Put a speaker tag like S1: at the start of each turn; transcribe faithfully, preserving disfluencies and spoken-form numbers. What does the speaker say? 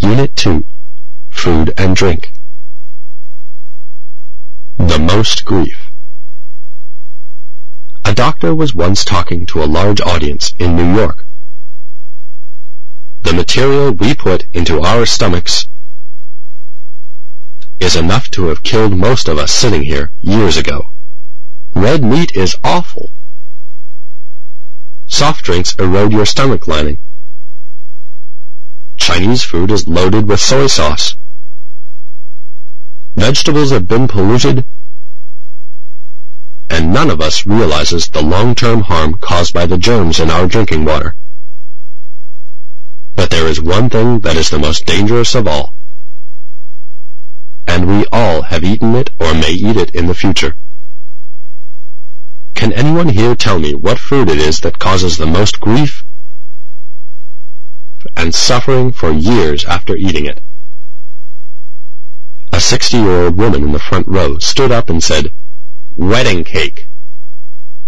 S1: Unit two, Food and Drink. The most grief. A doctor was once talking to a large audience in New York. The material we put into our stomachs is enough to have killed most of us sitting here years ago. Red meat is awful. Soft drinks erode your stomach lining. Chinese food is loaded with soy sauce. Vegetables have been polluted, and none of us realizes the long-term harm caused by the germs in our drinking water. But there is one thing that is the most dangerous of all, and we all have eaten it or may eat it in the future. Can anyone here tell me what food it is that causes the most grief and suffering for years after eating it? A sixty-year-old woman in the front row stood up and said, "Wedding cake."